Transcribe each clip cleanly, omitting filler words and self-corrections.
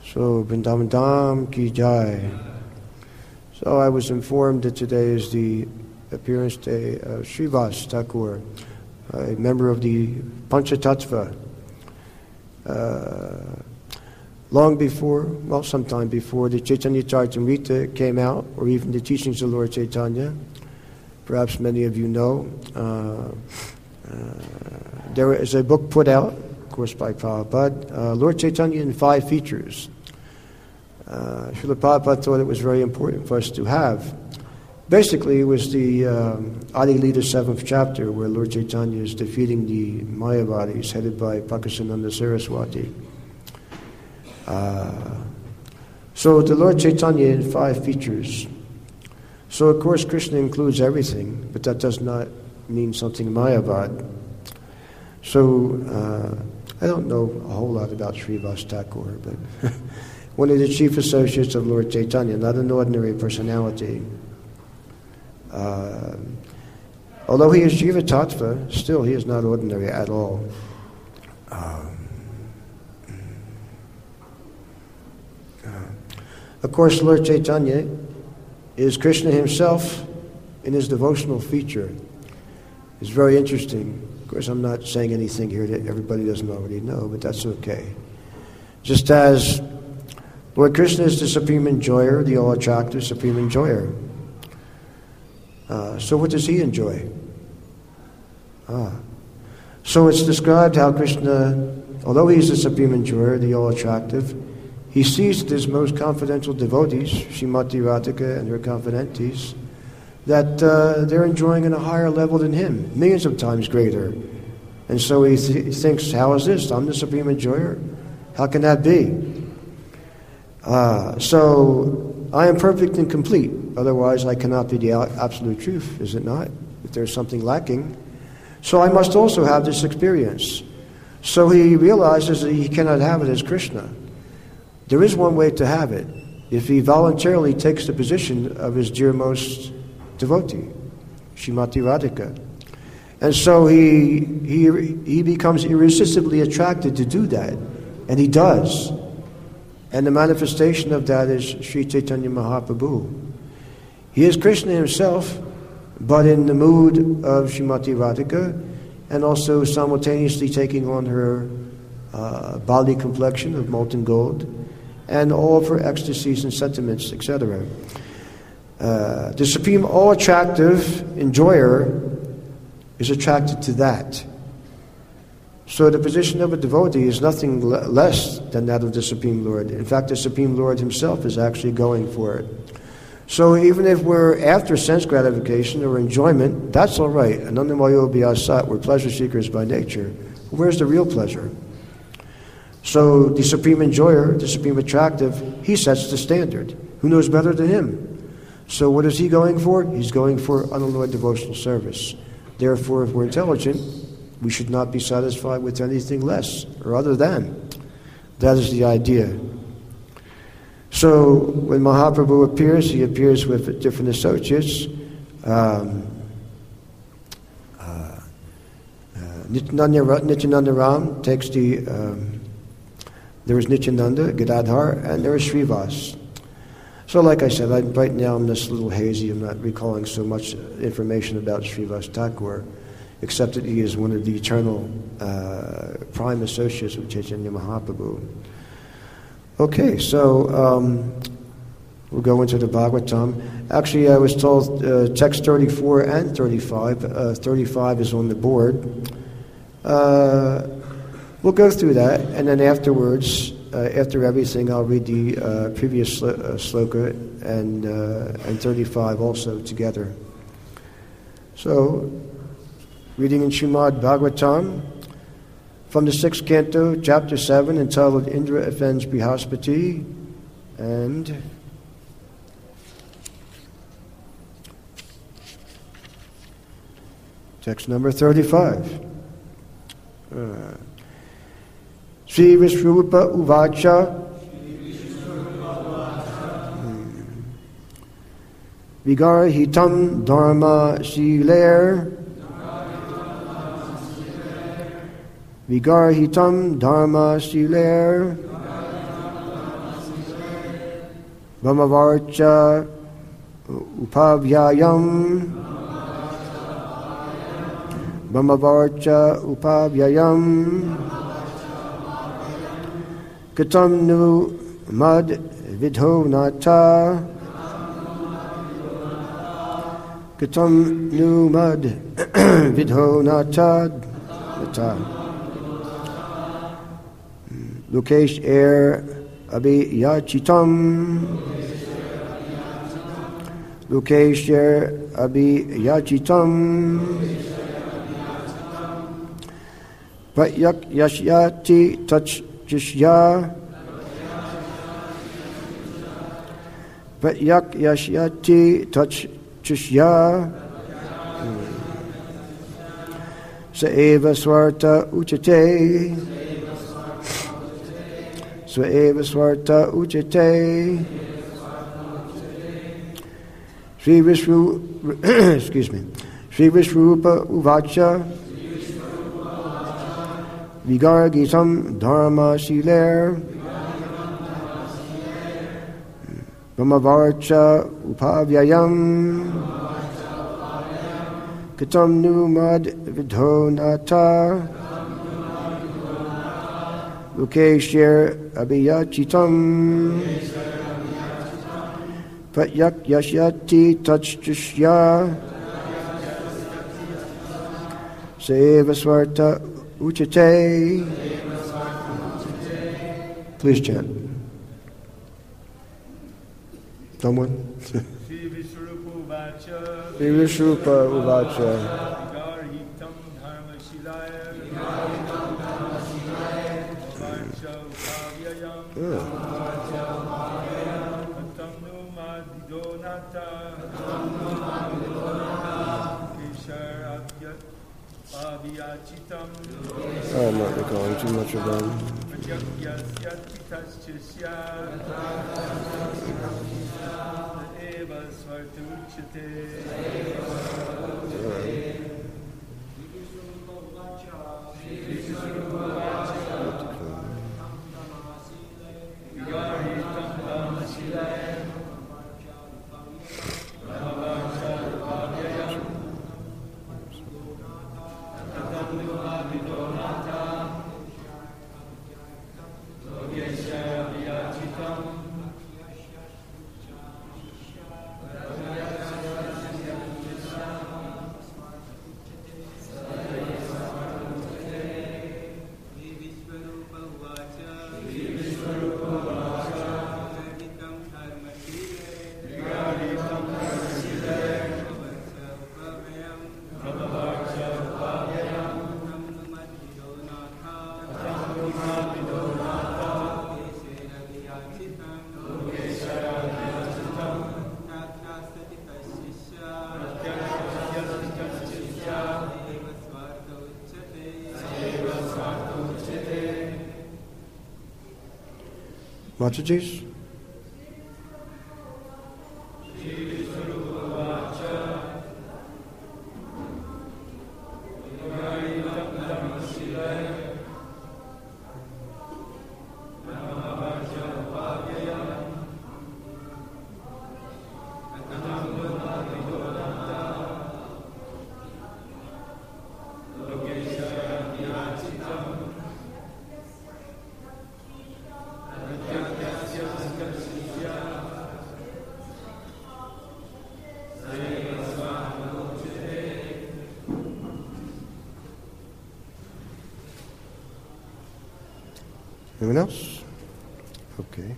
So, Vrindavan Dham Ki Jai. So I was informed that today is the appearance day of Srivas Thakur, a member of the Panchatattva. Long before, well, sometime before the Chaitanya Charitamrita came out, or even the teachings of Lord Chaitanya, perhaps many of you know, there is a book put out, of course by Prabhupada, Lord Chaitanya in 5 features. Srila Prabhupada thought it was very important for us to have. Basically, it was the Adi Lita 7th chapter where Lord Chaitanya is defeating the Mayavadis headed by Prakasananda Saraswati. So the Lord Chaitanya in 5 features. So of course Krishna includes everything, but that does not mean something Mayavad. So I don't know a whole lot about Srivas Thakur, but one of the chief associates of Lord Chaitanya, not an ordinary personality. Although he is Jiva Tattva, still he is not ordinary at all. Of course, Lord Chaitanya is Krishna himself in his devotional feature. It's very interesting. Of course, I'm not saying anything here that everybody doesn't already know, but that's okay. Just as Lord Krishna is the supreme enjoyer, the all-attractive supreme enjoyer. So what does he enjoy? So it's described how Krishna, although he is the supreme enjoyer, the all-attractive, he sees that his most confidential devotees, Srimati Radhika and her confidentes, that they're enjoying on a higher level than him, millions of times greater. And so he thinks, how is this? I'm the supreme enjoyer? How can that be? So I am perfect and complete. Otherwise, I cannot be the absolute truth, is it not? If there's something lacking. So I must also have this experience. So he realizes that he cannot have it as Krishna. There is one way to have it. If he voluntarily takes the position of his dearmost devotee, Srimati Radhika. And so he becomes irresistibly attracted to do that. And he does. And the manifestation of that is Sri Chaitanya Mahaprabhu. He is Krishna himself, but in the mood of Srimati Radhika, and also simultaneously taking on her bodily complexion of molten gold, and all of her ecstasies and sentiments, etc. The supreme all-attractive enjoyer is attracted to that. So the position of a devotee is nothing less than that of the Supreme Lord. In fact, the Supreme Lord himself is actually going for it. So even if we're after sense gratification or enjoyment, that's all right. Anandamayo Bhyasat, we're pleasure seekers by nature. Where's the real pleasure? So the supreme enjoyer, the supreme attractive, he sets the standard. Who knows better than him? So what is he going for? He's going for unalloyed devotional service. Therefore, if we're intelligent, we should not be satisfied with anything less or other than. That is the idea. So when Mahaprabhu appears, he appears with different associates. Nityananda Ram takes there is Nityananda, Gadadhar, and there is Srivas. So like I said, right now I'm just a little hazy. I'm not recalling so much information about Srivas Thakur, except that he is one of the eternal prime associates of Chaitanya Mahaprabhu. Okay, so we'll go into the Bhagavatam. Actually, I was told text 34 and 35. 35 is on the board. We'll go through that, and then afterwards, after everything, I'll read the previous sloka and 35 also together. So, reading in Srimad Bhagavatam, from the 6th canto, chapter 7, entitled Indra Offends Brihaspati, and text number 35. Sri Vishrupa Uvacha Vigarhitam Dharma Shiler Vigarhitam Dharma Shiler Brahmavarcha upavyayam. Brahmavarcha upavyayam. Katam nu mad vidho nata. Katam nu mad vidho nata. Lukesh air abhiyachitam. Lukesh air abhiyachitam. Pratyak yashyati tachishya. Pratyak yashyati tachishya. Saeva swarta uchate. Saeva swarta uchate. Sri Vishrupa uvacha. Vigargitam dharma shiler. Brahmavarcha upavyayam. Katam nu mad vidho nata. Lukeshir abhiyachitam. Pratyak yashyati tachishya. Seva swarta uchate. Please chant. Someone? Sri Vishrupa uvacha. Sri Vishrupa uvacha. Vigarhitam dharma shilaya. Varcha upavyayam. Katam nu mad vidonata. Keshar adyat abhiyachitam. I'm not recalling too much of them. Yasyati taschisya. Eva svartuchate. Mataji's? Anyone else? Okay.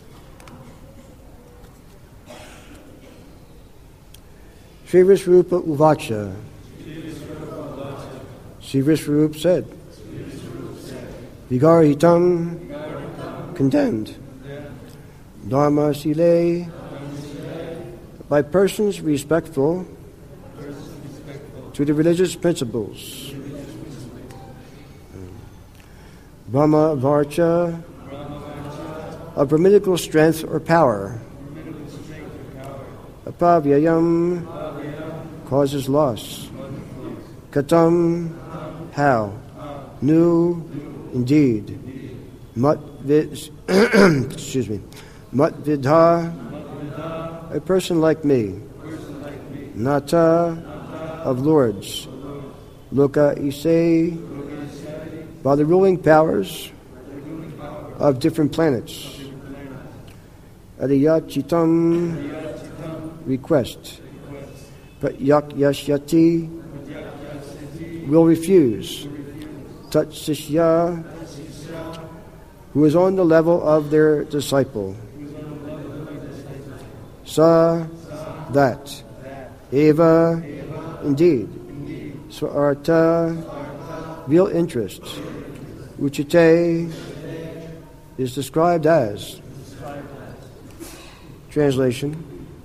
Sri Vishrupa uvacha. Sri Vishrupa said. Vigarhitam, condemned. Dharma sile, by persons respectful to the religious principles. Brahma varcha, of Brahminical strength or power. Apavyayam, causes loss. Katam, how. Nu, indeed. Mat vid, excuse me. Mat vidha, a person like me. Nata of lords. Loka Ise, by the ruling powers of different planets. Adiyachitam, request. But Yakyashyati, will refuse. Tatsishya, who is on the level of their disciple. Sa, that. Eva, indeed. Swarta, real interest. Uchite is described as. Translation.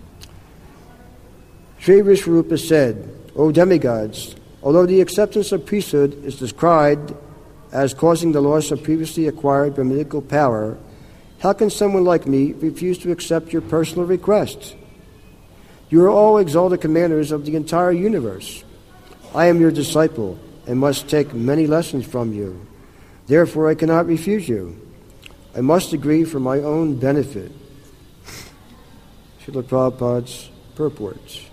Sri Vishwarupa said, O demigods, although the acceptance of priesthood is described as causing the loss of previously acquired Brahminical power, how can someone like me refuse to accept your personal request? You are all exalted commanders of the entire universe. I am your disciple and must take many lessons from you. Therefore, I cannot refuse you. I must agree for my own benefit. Srila Prabhupada's purports.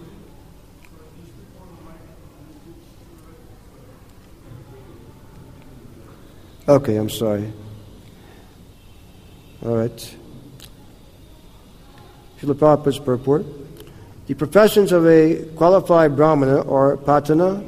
Okay, I'm sorry. All right. Srila Prabhupada's purport. The professions of a qualified Brahmana are patana,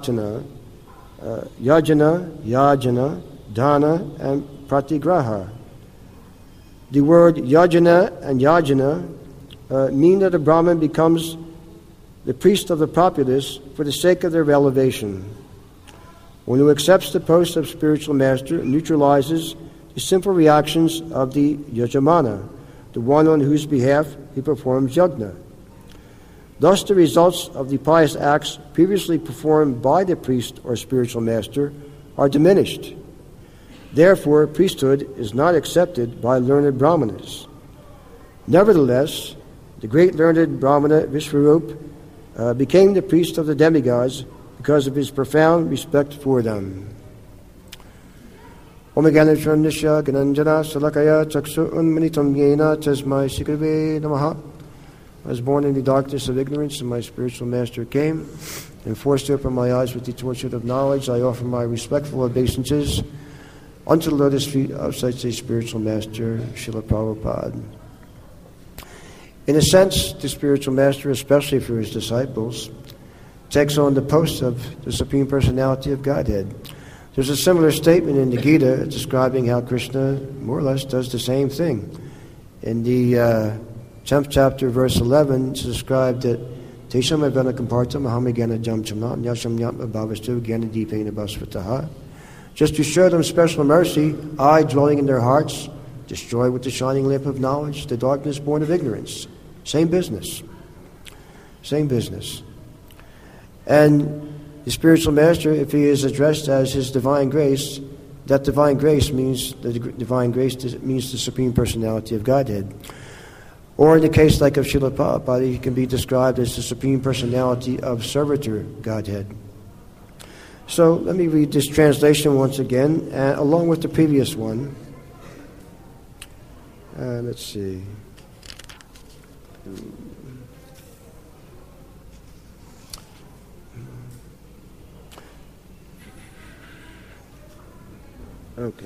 yajana, dana, and pratigraha. The word yajana and yajana mean that a Brahmin becomes the priest of the populace for the sake of their elevation. One who accepts the post of spiritual master neutralizes the simple reactions of the yajamana, the one on whose behalf he performs yajna. Thus, the results of the pious acts previously performed by the priest or spiritual master are diminished. Therefore, priesthood is not accepted by learned Brahmanas. Nevertheless, the great learned Brahmana Vishwarupa became the priest of the demigods because of his profound respect for them. Om Ganeshwarnishya Gananjana Salakaya Chaksu Unmanitam Yena Tasmai Shikrave Namaha. I was born in the darkness of ignorance, and my spiritual master came and forced to open my eyes with the torchlight of knowledge. I offer my respectful obeisances unto the lotus feet of such a spiritual master, Srila Prabhupada. In a sense, the spiritual master, especially for his disciples, takes on the post of the Supreme Personality of Godhead. There's a similar statement in the Gita describing how Krishna more or less does the same thing. In the 10th chapter, verse 11, it's described that Tesham Avena Kampartam Ahamigana Jam Chamnam Yasham Yam Abhavastu Gana Deepena Basvataha. Just to show them special mercy, I, dwelling in their hearts, destroy with the shining lamp of knowledge the darkness born of ignorance. Same business. Same business. And the spiritual master, if he is addressed as his divine grace, that divine grace means the Supreme Personality of Godhead. Or in the case like of Srila Prabhupada, he can be described as the Supreme Personality of Servitor Godhead. So let me read this translation once again, along with the previous one. Let's see. Okay.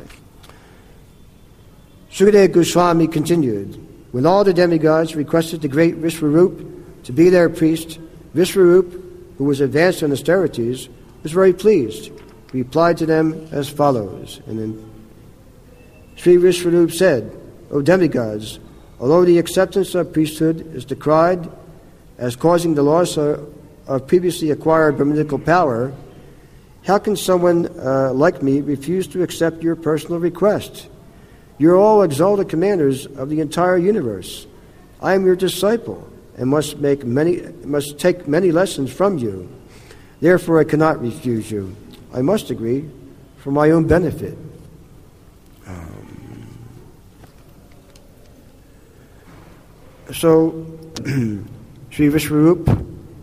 Sukadeva Goswami continued. When all the demigods requested the great Vishwarupa to be their priest, Vishwarupa, who was advanced in austerities, was very pleased. He replied to them as follows. And then Sri Vishwarupa said, O demigods, although the acceptance of priesthood is decried as causing the loss of previously acquired Brahminical power, how can someone like me refuse to accept your personal request? You are all exalted commanders of the entire universe. I am your disciple and must take many lessons from you. Therefore, I cannot refuse you. I must agree for my own benefit. So, Sri Vishwarupa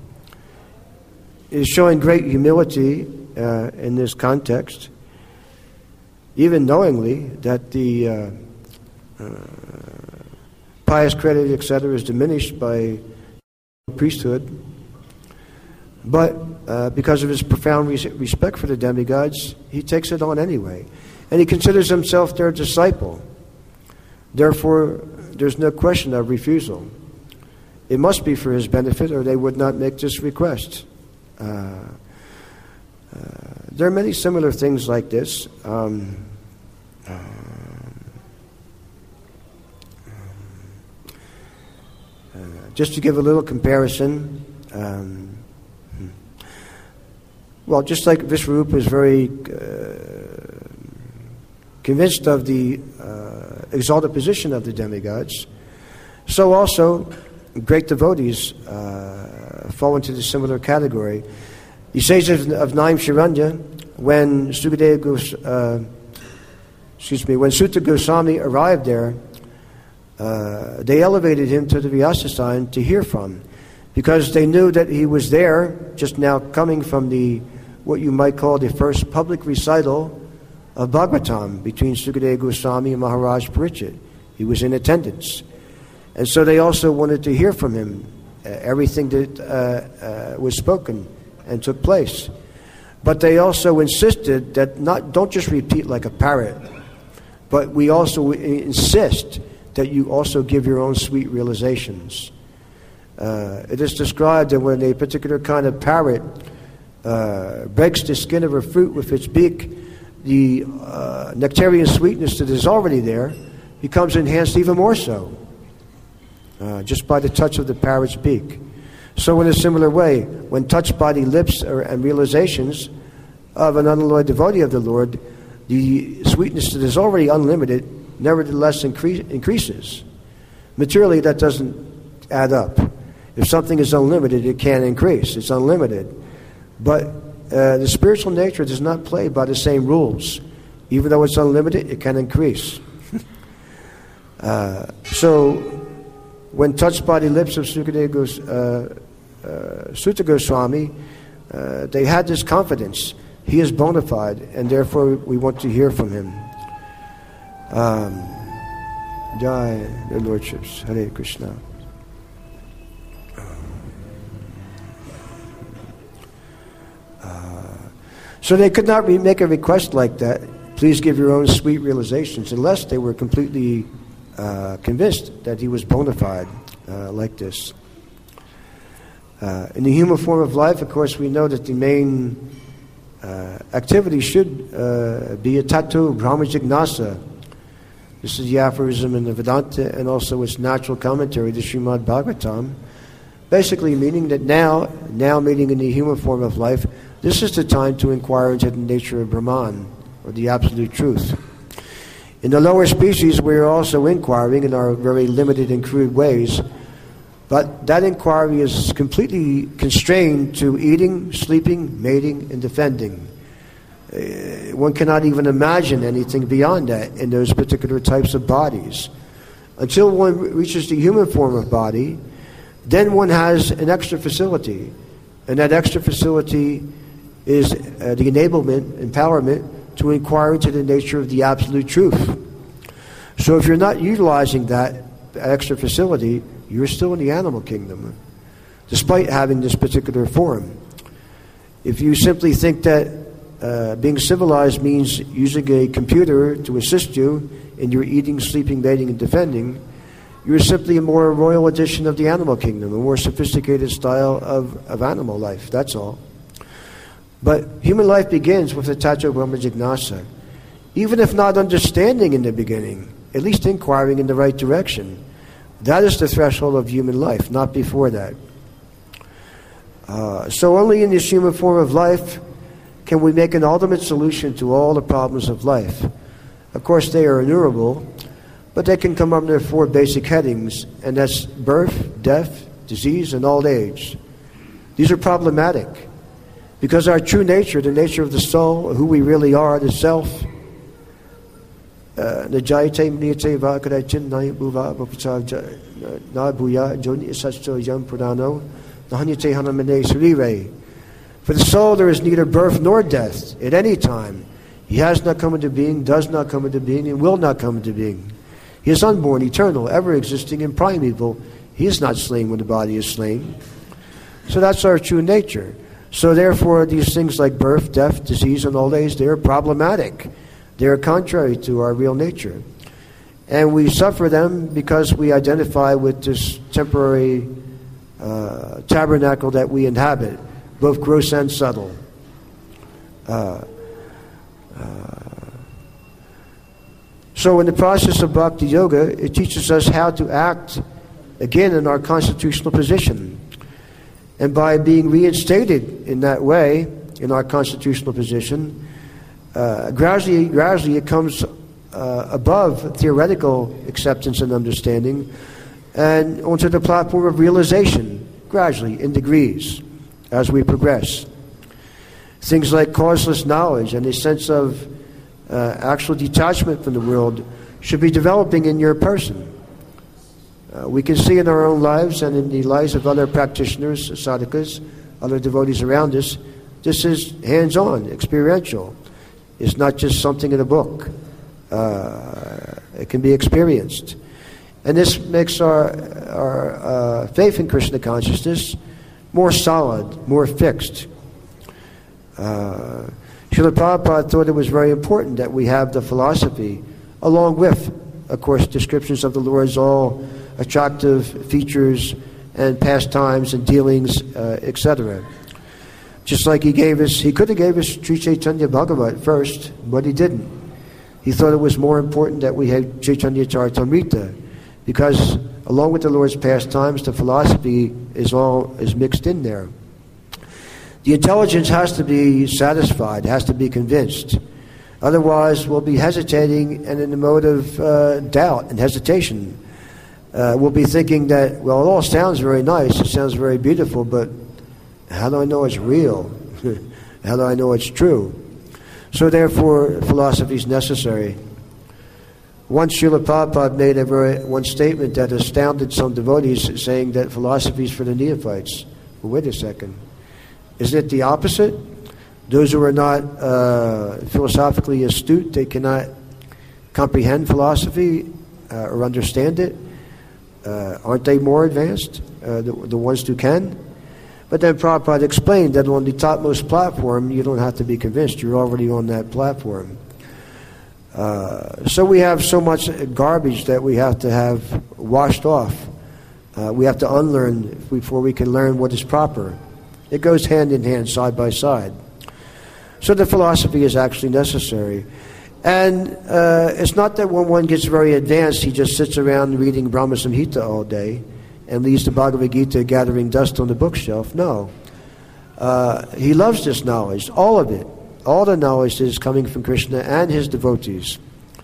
is showing great humility in this context, even knowingly that the pious credit, etc., is diminished by priesthood. But because of his profound respect for the demigods, he takes it on anyway. And he considers himself their disciple. Therefore, there's no question of refusal. It must be for his benefit, or they would not make this request. There are many similar things like this. Just to give a little comparison, well, just like Vishvarupa is very convinced of the exalted position of the demigods, so also great devotees fall into the similar category. He says of Naim Sharanya, when Sutta Goswami arrived there, they elevated him to the Vyasasthana to hear from, because they knew that he was there, just now coming from what you might call the first public recital of Bhagavatam between Sukadeva Goswami and Maharaj Parikshit. He was in attendance. And so they also wanted to hear from him everything that was spoken and took place. But they also insisted that don't just repeat like a parrot, but we also insist that you also give your own sweet realizations. It is described that when a particular kind of parrot breaks the skin of a fruit with its beak, the nectarian sweetness that is already there becomes enhanced even more so, just by the touch of the parrot's beak. So in a similar way, when touched by the lips and realizations of an unalloyed devotee of the Lord, the sweetness that is already unlimited nevertheless increases. Materially, that doesn't add up. If something is unlimited, it can increase. It's unlimited. But the spiritual nature does not play by the same rules. Even though it's unlimited, it can increase. So, when touched by the lips of Sutta Goswami, they had this confidence. He is bona fide, and therefore we want to hear from him. Jai, their lordships. Hare Krishna. So they could not make a request like that, please give your own sweet realizations, unless they were completely convinced that he was bona fide like this. In the human form of life, of course, we know that the main activity should be a tattva brahma jignasa. This is the aphorism in the Vedanta and also its natural commentary, the Srimad Bhagavatam, basically meaning that now meaning in the human form of life, this is the time to inquire into the nature of Brahman, or the absolute truth. In the lower species, we are also inquiring in our very limited and crude ways, but that inquiry is completely constrained to eating, sleeping, mating, and defending. One cannot even imagine anything beyond that in those particular types of bodies. Until one reaches the human form of body, then one has an extra facility, and that extra facility is the empowerment to inquire into the nature of the absolute truth. So if you're not utilizing that extra facility, you're still in the animal kingdom, despite having this particular form. If you simply think that being civilized means using a computer to assist you in your eating, sleeping, mating, and defending, you're simply a more royal edition of the animal kingdom, a more sophisticated style of animal life, that's all. But human life begins with the tattva brahma jignasa. Even if not understanding in the beginning, at least inquiring in the right direction. That is the threshold of human life, not before that. So only in this human form of life can we make an ultimate solution to all the problems of life. Of course, they are innumerable, but they can come under 4 basic headings, and that's birth, death, disease, and old age. These are problematic, because our true nature, the nature of the soul, who we really are, the self, Najayate Mniyate Vakadachin Nayabuva Bapata Nabuya Joni Sasto Yam Pradano Nahanyate Hanamane Surire. For the soul there is neither birth nor death at any time. He has not come into being, does not come into being, and will not come into being. He is unborn, eternal, ever existing, and primeval. He is not slain when the body is slain. So that's our true nature. So therefore, these things like birth, death, disease, and old age, they are problematic. They are contrary to our real nature. And we suffer them because we identify with this temporary tabernacle that we inhabit, both gross and subtle. So in the process of Bhakti Yoga, it teaches us how to act, again, in our constitutional position. And by being reinstated in that way, in our constitutional position, gradually it comes above theoretical acceptance and understanding and onto the platform of realization, gradually, in degrees, as we progress. Things like causeless knowledge and a sense of actual detachment from the world should be developing in your person. We can see in our own lives and in the lives of other practitioners, sadhakas, other devotees around us, this is hands-on, experiential. It's not just something in a book. It can be experienced. And this makes our faith in Krishna consciousness more solid, more fixed. Srila Prabhupada thought it was very important that we have the philosophy, along with, of course, descriptions of the Lord's all attractive features and pastimes and dealings, etc. Just like he could have gave us Sri Chaitanya Bhagavat first, but he didn't. He thought it was more important that we had Chaitanya Charitamrita, because along with the Lord's pastimes, the philosophy is mixed in there. The intelligence has to be satisfied, has to be convinced. Otherwise, we'll be hesitating and in the mode of doubt and hesitation. We'll be thinking that, well, it all sounds very nice, it sounds very beautiful, but how do I know it's real? How do I know it's true? So therefore, philosophy is necessary. Once Srila Prabhupada made one statement that astounded some devotees, saying that philosophy is for the neophytes. Well, wait a second. Isn't it the opposite? Those who are not philosophically astute, they cannot comprehend philosophy or understand it. Aren't they more advanced, the ones who can? But then Prabhupada explained that on the topmost platform, you don't have to be convinced. You're already on that platform. So we have so much garbage that we have to have washed off. We have to unlearn before we can learn what is proper. It goes hand in hand, side by side. So the philosophy is actually necessary. And it's not that when one gets very advanced, he just sits around reading Brahma Samhita all day and leaves the Bhagavad Gita gathering dust on the bookshelf. No. He loves this knowledge, all of it. All the knowledge is coming from Krishna and his devotees.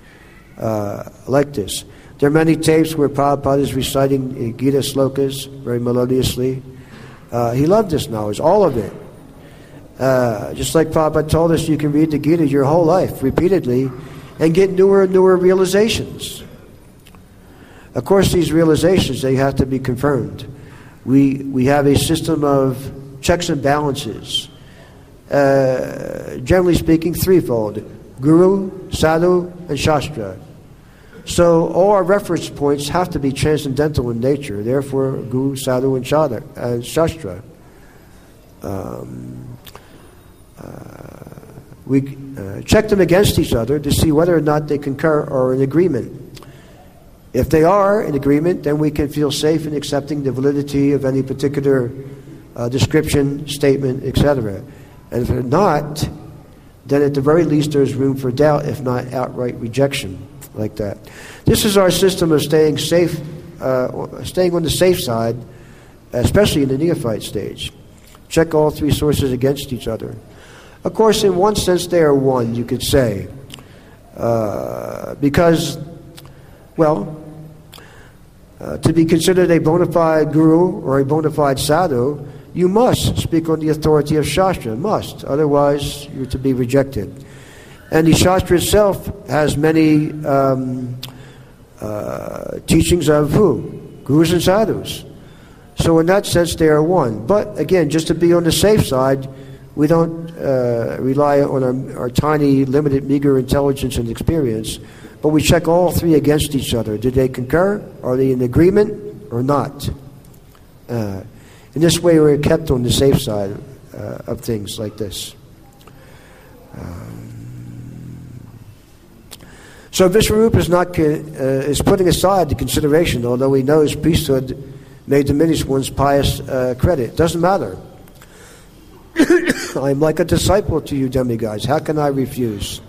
Like this. There are many tapes where Prabhupada is reciting Gita slokas very melodiously. He loved this knowledge, all of it. Just like Prabhupada told us, you can read the Gita your whole life repeatedly and get newer and newer realizations. Of course, these realizations, they have to be confirmed. We have a system of checks and balances. Generally speaking, threefold: Guru, Sadhu, and Shastra. So all our reference points have to be transcendental in nature. Therefore, Guru, Sadhu, and Shastra. We check them against each other to see whether or not they concur or in agreement. If they are in agreement, then we can feel safe in accepting the validity of any particular description, statement, etc. And if they're not, then at the very least there's room for doubt, if not outright rejection, like that. This is our system of staying safe, staying on the safe side, especially in the neophyte stage. Check all three sources against each other. Of course, in one sense, they are one, you could say. Because, well, to be considered a bona fide guru or a bona fide sadhu, you must speak on the authority of Shastra, must. Otherwise, you're to be rejected. And the Shastra itself has many teachings of who? Gurus and sadhus. So in that sense, they are one. But again, just to be on the safe side, we don't rely on our tiny, limited, meager intelligence and experience, but we check all three against each other. Do they concur? Are they in agreement or not? In this way, we're kept on the safe side of things like this. So Vishwarupa is putting aside the consideration, although he knows priesthood may diminish one's pious credit. It doesn't matter. I'm like a disciple to you demigods. How can I refuse?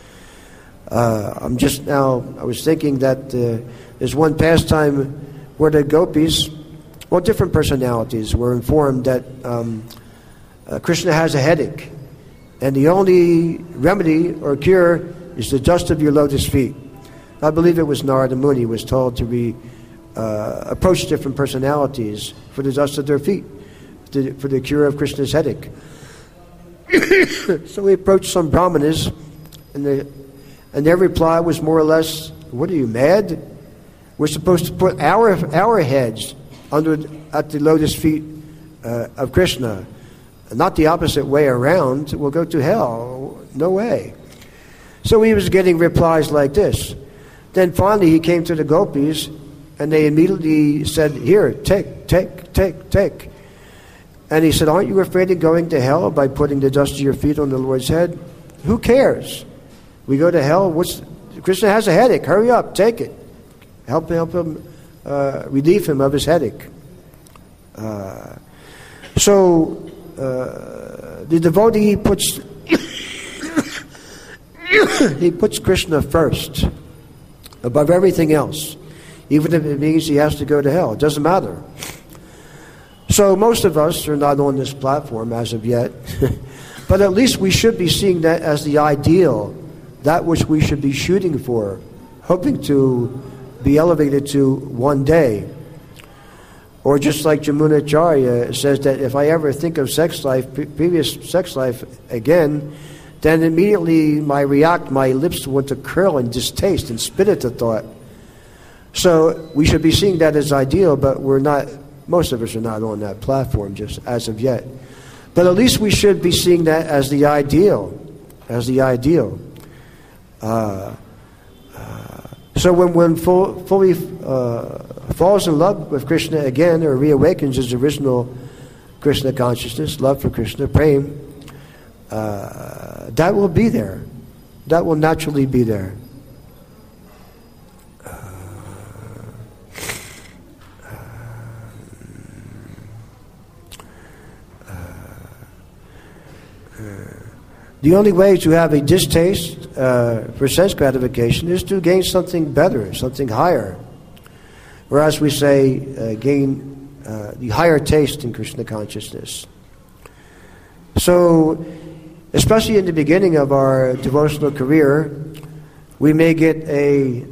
I was thinking that there's one pastime where the gopis, well, different personalities, were informed that Krishna has a headache, and the only remedy or cure is the dust of your lotus feet. I believe it was Narada Muni was told to approach different personalities for the dust of their feet, for the cure of Krishna's headache. So we approached some brahmanas, and their reply was more or less, "What are you, mad? We're supposed to put our heads at the lotus feet of Krishna, not the opposite way around. We'll go to hell. No way." So he was getting replies like this. Then finally he came to the gopis, and they immediately said, "Here, take." And he said, "Aren't you afraid of going to hell by putting the dust of your feet on the Lord's head? Who cares? We go to hell. Krishna has a headache. Hurry up, take it. Help him, relieve him of his headache." The devotee he puts Krishna first above everything else, even if it means he has to go to hell. It doesn't matter. So most of us are not on this platform as of yet, but at least we should be seeing that as the ideal, that which we should be shooting for, hoping to be elevated to one day. Or just like Jamunacharya says that if I ever think of previous sex life again, then immediately my lips want to curl in distaste and spit at the thought. So we should be seeing that as ideal, but we're not. Most of us are not on that platform just as of yet. But at least we should be seeing that as the ideal. So when one fully falls in love with Krishna again, or reawakens his original Krishna consciousness, love for Krishna, prem, that will be there. That will naturally be there. The only way to have a distaste for sense gratification is to gain something better, something higher. Whereas we say gain the higher taste in Krishna consciousness. So, especially in the beginning of our devotional career, we may get a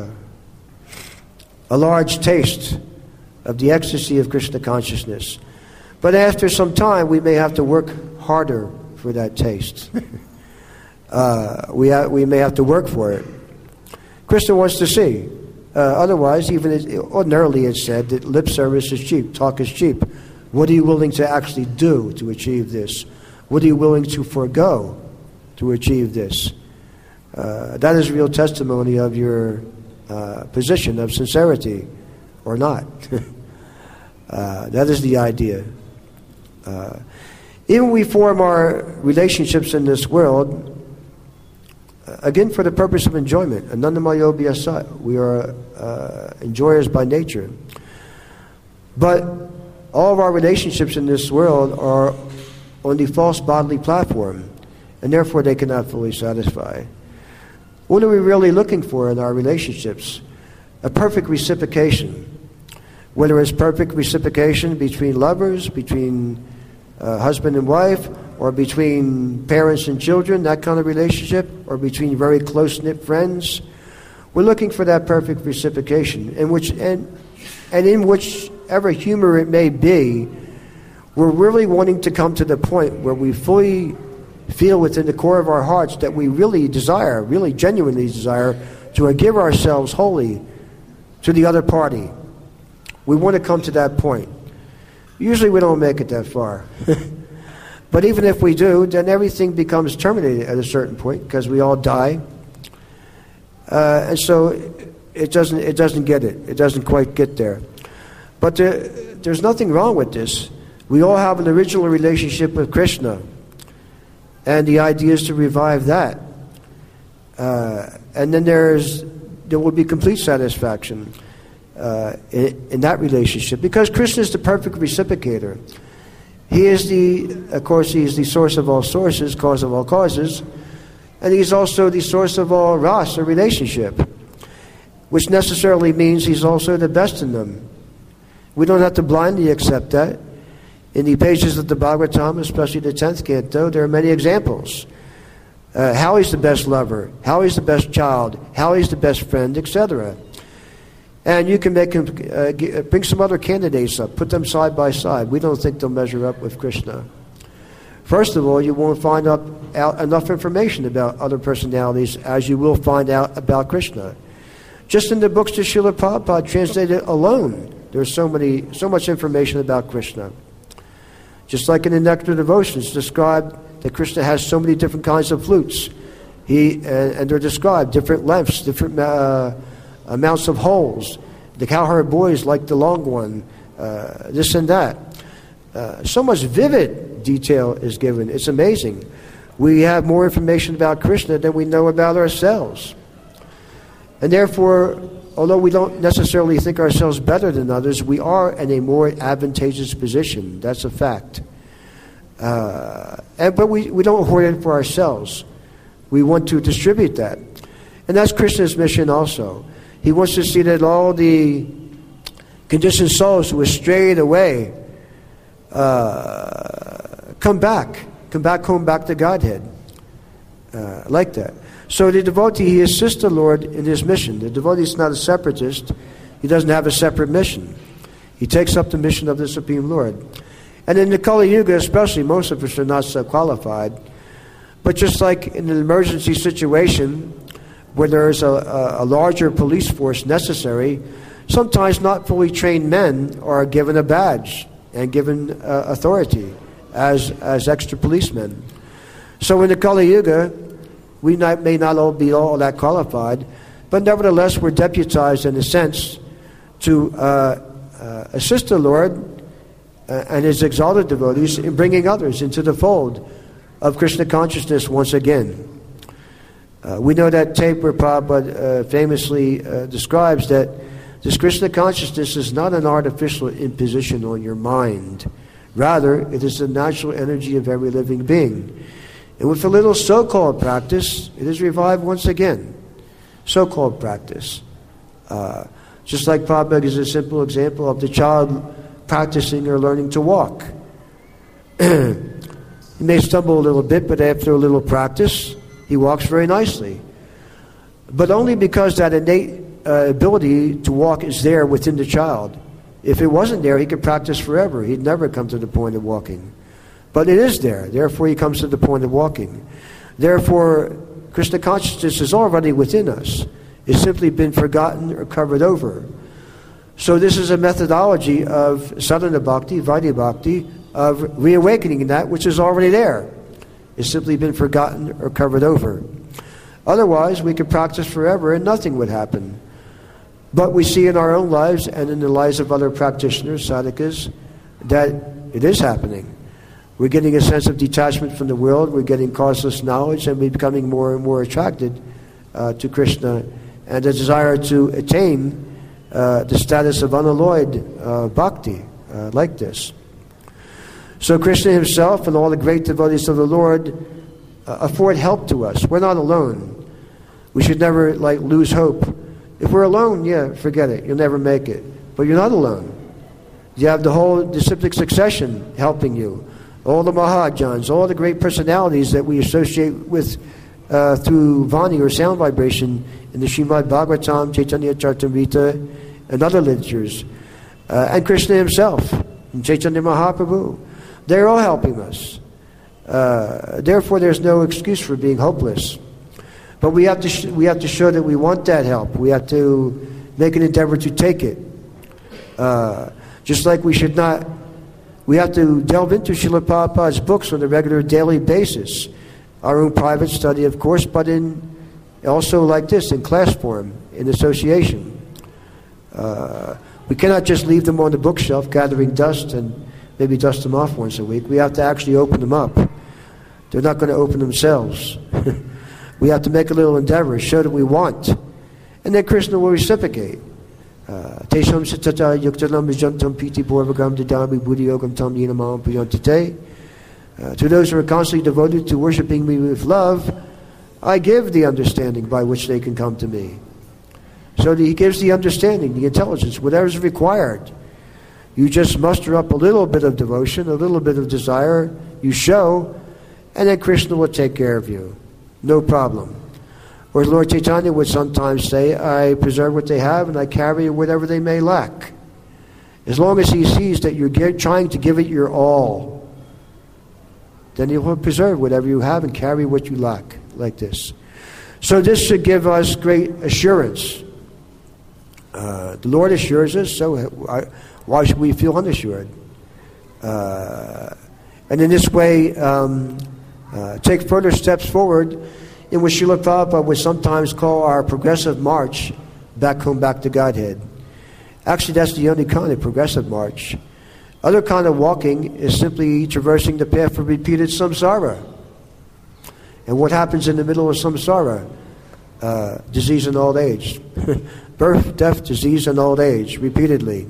large taste of the ecstasy of Krishna consciousness. But after some time, we may have to work harder for that taste. We may have to work for it. Krishna wants to see. Otherwise, ordinarily it's said that lip service is cheap, talk is cheap. What are you willing to actually do to achieve this? What are you willing to forego to achieve this? That is real testimony of your position of sincerity or not. That is the idea. Even we form our relationships in this world, again for the purpose of enjoyment. Anandamayo bhyasa. We are enjoyers by nature. But all of our relationships in this world are on the false bodily platform, and therefore they cannot fully satisfy. What are we really looking for in our relationships? A perfect reciprocation. Whether it's perfect reciprocation between lovers, between husband and wife, or between parents and children, that kind of relationship, or between very close-knit friends. We're looking for that perfect reciprocation, in whichever humor it may be, we're really wanting to come to the point where we fully feel within the core of our hearts that we really genuinely desire to give ourselves wholly to the other party. We want to come to that point. Usually we don't make it that far. But even if we do, then everything becomes terminated at a certain point because we all die. And so it doesn't get it. It doesn't quite get there. But there's nothing wrong with this. We all have an original relationship with Krishna. And the idea is to revive that. And then there will be complete satisfaction in that relationship. Because Krishna is the perfect reciprocator. He is he's the source of all sources, cause of all causes. And he's also the source of all ras, or relationship. Which necessarily means he's also the best in them. We don't have to blindly accept that. In the pages of the Bhagavatam, especially the 10th canto, there are many examples. How he's the best lover, how he's the best child, how he's the best friend, etc. And you can make him bring some other candidates up, put them side by side. We don't think they'll measure up with Krishna. First of all, you won't find out enough information about other personalities as you will find out about Krishna. Just in the books of Srila Prabhupada translated alone, there's so much information about Krishna. Just like in the Nectar Devotions, described that Krishna has so many different kinds of flutes. And they're described, different lengths, different amounts of holes. The cowherd boys like the long one, this and that. So much vivid detail is given. It's amazing. We have more information about Krishna than we know about ourselves. And therefore, although we don't necessarily think ourselves better than others, we are in a more advantageous position. That's a fact. But we don't hoard it for ourselves. We want to distribute that. And that's Krishna's mission also. He wants to see that all the conditioned souls who have strayed away come back home, back to Godhead. Like that. So the devotee, he assists the Lord in his mission. The devotee is not a separatist. He doesn't have a separate mission. He takes up the mission of the Supreme Lord. And in the Kali Yuga especially, most of us are not so qualified. But just like in an emergency situation where there is a larger police force necessary, sometimes not fully trained men are given a badge and given authority as extra policemen. So in the Kali Yuga, we may not all be all that qualified, but nevertheless we're deputized in a sense to assist the Lord and his exalted devotees in bringing others into the fold of Krishna consciousness once again. We know that tape where Prabhupada famously describes that this Krishna consciousness is not an artificial imposition on your mind. Rather, it is the natural energy of every living being. And with a little so-called practice, it is revived once again. So-called practice. Just like Prabhupada is a simple example of the child practicing or learning to walk. He may stumble a little bit, but after a little practice, he walks very nicely. But only because that innate ability to walk is there within the child. If it wasn't there, he could practice forever. He'd never come to the point of walking. But it is there. Therefore, he comes to the point of walking. Therefore, Krishna consciousness is already within us. It's simply been forgotten or covered over. So this is a methodology of sadhana bhakti, vaidya bhakti, of reawakening that which is already there. It's simply been forgotten or covered over. Otherwise, we could practice forever and nothing would happen. But we see in our own lives and in the lives of other practitioners, sadhakas, that it is happening. We're getting a sense of detachment from the world, we're getting causeless knowledge, and we're becoming more and more attracted to Krishna and the desire to attain the status of unalloyed bhakti, like this. So Krishna himself and all the great devotees of the Lord afford help to us. We're not alone. We should never lose hope. If we're alone, forget it. You'll never make it. But you're not alone. You have the whole disciplic succession helping you. All the Mahajans, all the great personalities that we associate with through Vani or sound vibration in the Srimad Bhagavatam, Chaitanya Charitamrita, and other literatures. And Krishna himself, and Chaitanya Mahaprabhu. They're all helping us. Therefore, there's no excuse for being hopeless. But we have to show that we want that help. We have to make an endeavor to take it. Just like we have to delve into Srila Prabhupada's books on a regular daily basis. Our own private study, of course, but in Also like this, in class form, in association. We cannot just leave them on the bookshelf gathering dust and maybe dust them off once a week. We have to actually open them up. They're not going to open themselves. We have to make a little endeavor, show that we want. And then Krishna will reciprocate. Tesham sitata yuktalam vijantam piti borvagam didami buddhiyogam tam yinamam priyantate. To those who are constantly devoted to worshiping me with love, I give the understanding by which they can come to me. So he gives the understanding, the intelligence, whatever is required. You just muster up a little bit of devotion, a little bit of desire, you show, and then Krishna will take care of you. No problem. Or Lord Chaitanya would sometimes say, I preserve what they have and I carry whatever they may lack. As long as he sees that you're trying to give it your all, then he will preserve whatever you have and carry what you lack, like this. So this should give us great assurance. The Lord assures us, so why should we feel unassured? And in this way, take further steps forward in what Srila Prabhupada would sometimes call our progressive march back home, back to Godhead. Actually, that's the only kind of progressive march. Other kind of walking is simply traversing the path of repeated samsara. And what happens in the middle of samsara? Disease and old age. Birth, death, disease, and old age, repeatedly.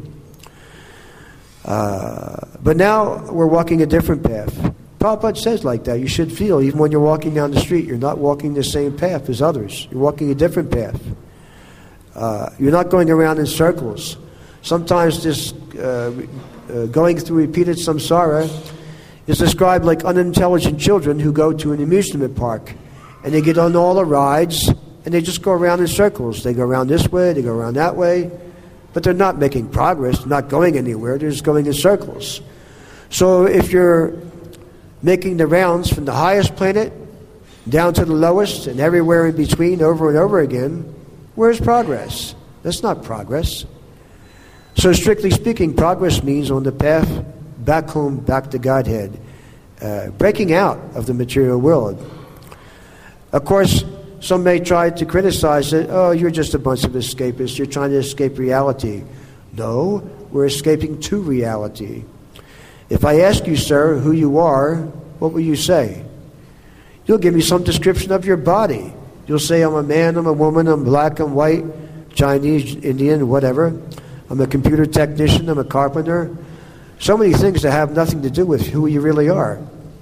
But now we're walking a different path. Prabhupada says like that. You should feel, even when you're walking down the street, you're not walking the same path as others. You're walking a different path. You're not going around in circles. Sometimes this going through repeated samsara is described like unintelligent children who go to an amusement park and they get on all the rides and they just go around in circles. They go around this way, they go around that way, but they're not making progress, they're not going anywhere, they're just going in circles. So if you're making the rounds from the highest planet down to the lowest and everywhere in between over and over again, where's progress? That's not progress. So strictly speaking, progress means on the path back home, back to Godhead, breaking out of the material world. Of course, some may try to criticize it. Oh, you're just a bunch of escapists. You're trying to escape reality. No, we're escaping to reality. If I ask you, sir, who you are, what will you say? You'll give me some description of your body. You'll say, I'm a man, I'm a woman, I'm black, I'm white, Chinese, Indian, whatever. I'm a computer technician, I'm a carpenter. So many things that have nothing to do with who you really are.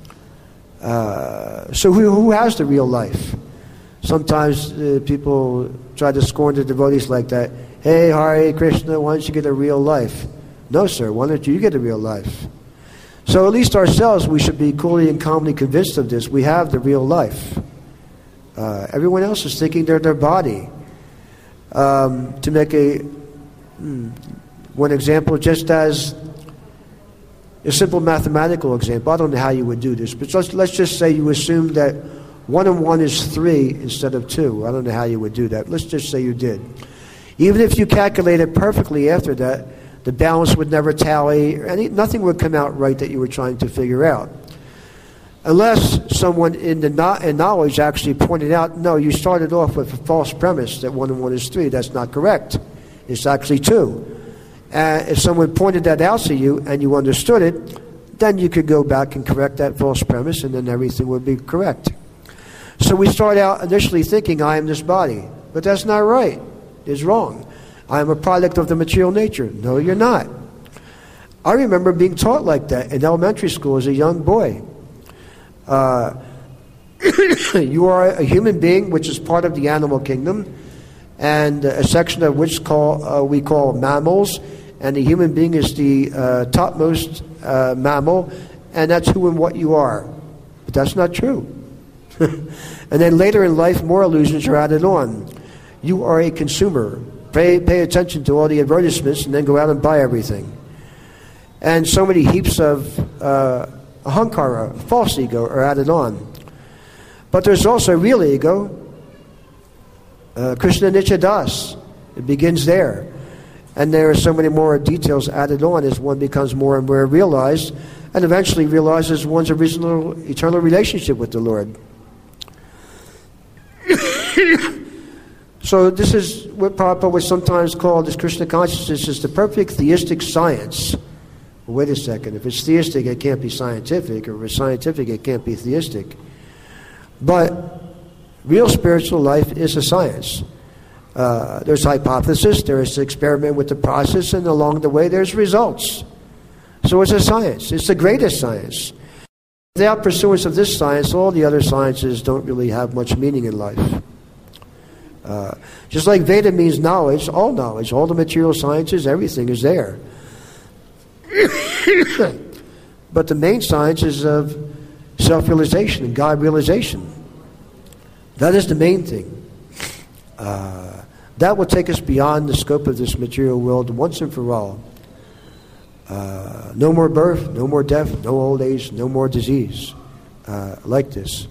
So who has the real life? Sometimes people try to scorn the devotees like that. Hey, Hare Krishna, why don't you get a real life? No, sir, why don't you get a real life? So at least ourselves, we should be coolly and calmly convinced of this. We have the real life. Everyone else is thinking they're their body. To make one example, just as a simple mathematical example, I don't know how you would do this, but let's just say you assume that 1 and 1 is 3 instead of 2. I don't know how you would do that. Let's just say you did. Even if you calculate it perfectly after that, the balance would never tally, nothing would come out right that you were trying to figure out. Unless someone in knowledge actually pointed out, no, you started off with a false premise that 1 and 1 is 3. That's not correct. It's actually 2. If someone pointed that out to you and you understood it, then you could go back and correct that false premise and then everything would be correct. So we start out initially thinking, I am this body. But that's not right. It's wrong. I am a product of the material nature. No, you're not. I remember being taught like that in elementary school as a young boy. You are a human being, which is part of the animal kingdom, and a section of which we call mammals, and the human being is the topmost mammal, and that's who and what you are. But that's not true. And then later in life, more illusions are added on. You are a consumer. Pay attention to all the advertisements and then go out and buy everything. And so many heaps of ahankara, false ego, are added on. But there's also real ego, Krishna Nitya Das. It begins there. And there are so many more details added on as one becomes more and more realized, and eventually realizes one's original eternal relationship with the Lord. So this is what Prabhupada would sometimes call this Krishna consciousness is the perfect theistic science. Well, wait a second. If it's theistic, it can't be scientific. Or if it's scientific, it can't be theistic. But real spiritual life is a science. There's hypothesis, there's experiment with the process, and along the way there's results. So it's a science. It's the greatest science. Without pursuance of this science, all the other sciences don't really have much meaning in life. Just like Veda means knowledge, all the material sciences, everything is there. But the main science is of self-realization and God realization. That is the main thing. That will take us beyond the scope of this material world once and for all. No more birth, no more death, no old age, no more disease like this.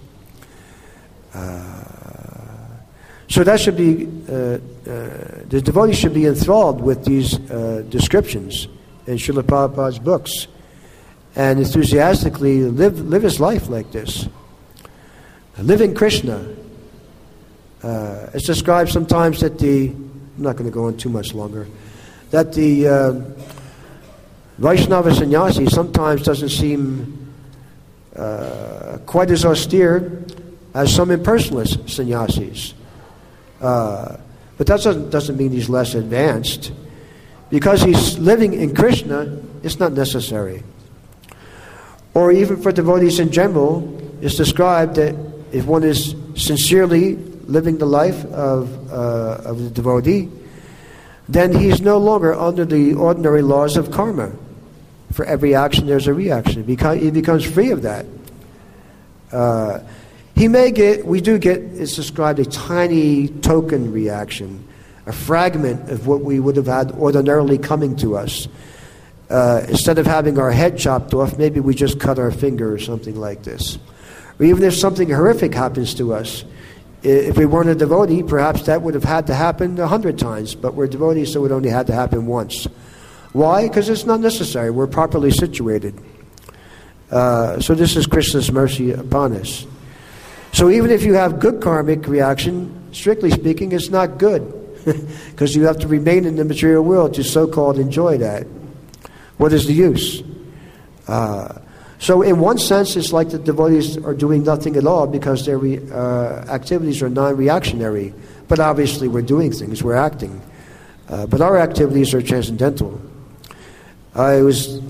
So that should be, the devotee should be enthralled with these descriptions in Srila Prabhupada's books and enthusiastically live his life like this. Live in Krishna. It's described sometimes that I'm not going to go on too much longer, that the Vaishnava sannyasi sometimes doesn't seem quite as austere as some impersonalist sannyasis. But that doesn't mean he's less advanced. Because he's living in Krishna, it's not necessary. Or even for devotees in general, it's described that if one is sincerely living the life of the devotee, then he's no longer under the ordinary laws of karma. For every action, there's a reaction. He becomes free of that. We do get, it's described, a tiny token reaction, a fragment of what we would have had ordinarily coming to us. Instead of having our head chopped off, maybe we just cut our finger or something like this. Or even if something horrific happens to us, if we weren't a devotee, perhaps that would have had to happen 100 times, but we're devotees, so it only had to happen once. Why? Because it's not necessary. We're properly situated. So this is Krishna's mercy upon us. So even if you have good karmic reaction, strictly speaking, it's not good. Because you have to remain in the material world to so-called enjoy that. What is the use? So in one sense, it's like the devotees are doing nothing at all because their activities are non-reactionary. But obviously we're doing things, we're acting. But our activities are transcendental. I was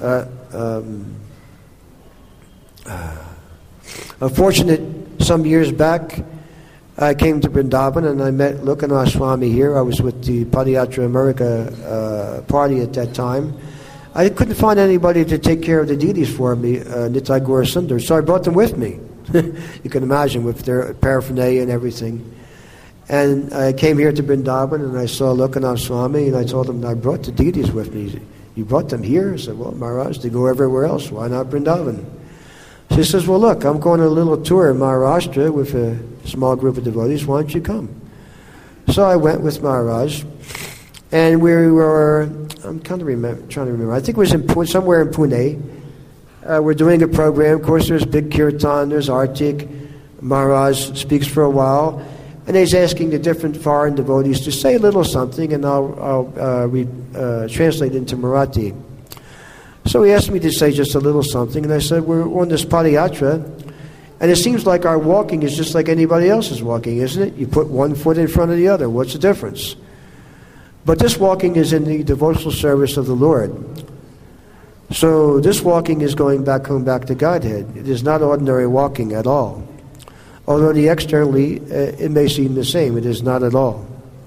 fortunate some years back. I came to Vrindavan and I met Lokanath Swami here. I was with the Padayatra America party at that time. I couldn't find anybody to take care of the deities for me, Nitai Gaura Sundar, so I brought them with me. You can imagine with their paraphernalia and everything. And I came here to Vrindavan and I saw Lokanath Swami and I told him I brought the deities with me. You brought them here? I said, well, Maharaj, they go everywhere else. Why not Vrindavan? So he says, well, look, I'm going on a little tour in Maharashtra with a small group of devotees. Why don't you come? So I went with Maharaj. And we were, I'm trying to remember. I think it was somewhere in Pune. We're doing a program. Of course, there's big kirtan, there's artik. Maharaj speaks for a while. And he's asking the different foreign devotees to say a little something, and I'll translate into Marathi. So he asked me to say just a little something, and I said, we're on this Padayatra, and it seems like our walking is just like anybody else's walking, isn't it? You put one foot in front of the other. What's the difference? But this walking is in the devotional service of the Lord. So this walking is going back home, back to Godhead. It is not ordinary walking at all. Although externally it may seem the same, it is not at all.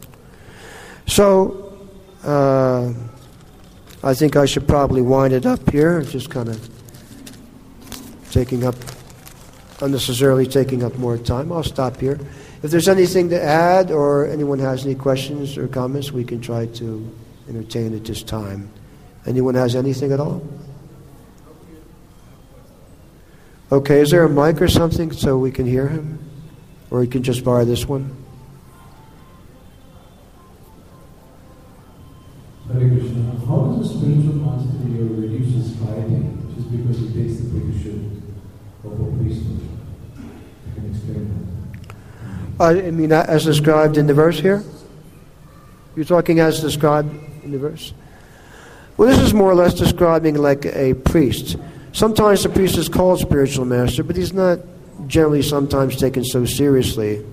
So I think I should probably wind it up here. It's just kind of unnecessarily taking up more time. I'll stop here. If there's anything to add or anyone has any questions or comments, we can try to entertain at this time. Anyone has anything at all? Okay, is there a mic or something so we can hear him? Or we can just borrow this one? Hare Krishna. How does a spiritual master reduce his piety just because he takes the position of a priesthood? You can explain that. I mean, as described in the verse here? You're talking as described in the verse? Well, this is more or less describing like a priest. Sometimes the priest is called spiritual master, but he's not generally sometimes taken so seriously.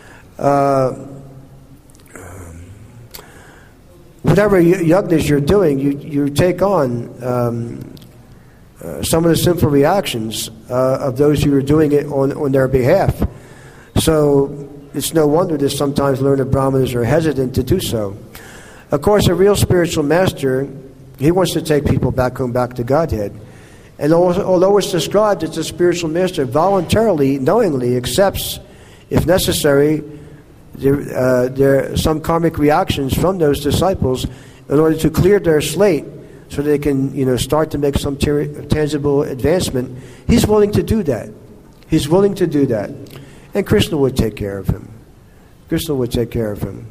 Whatever yajnas you're doing, you take on some of the sinful reactions of those who are doing it on their behalf. So it's no wonder that sometimes learned Brahmanas are hesitant to do so. Of course, a real spiritual master, he wants to take people back home, back to Godhead. And although it's described that the spiritual master voluntarily, knowingly accepts, if necessary, there are some karmic reactions from those disciples in order to clear their slate so they can, start to make some tangible advancement, he's willing to do that. He's willing to do that. And Krishna would take care of him. Krishna would take care of him.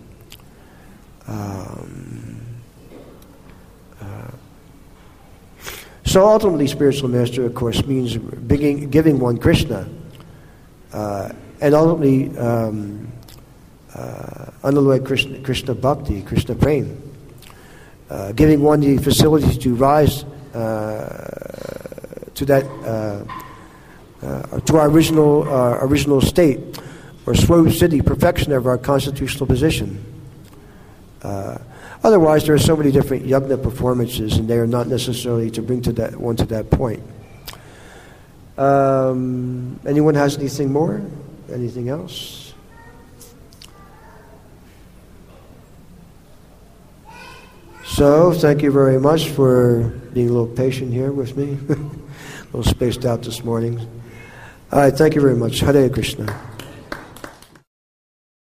So ultimately, spiritual master, of course, means giving one Krishna. And ultimately, Analoy Krishna Bhakti, Krishna Prem. Giving one the facility to rise to that, to our original state, or Swarup Siddhi, perfection of our constitutional position. Otherwise, there are so many different yajna performances, and they are not necessarily to bring to that point. Anyone has anything more? Anything else? So, thank you very much for being a little patient here with me. A little spaced out this morning. All right, thank you very much. Hare Krishna.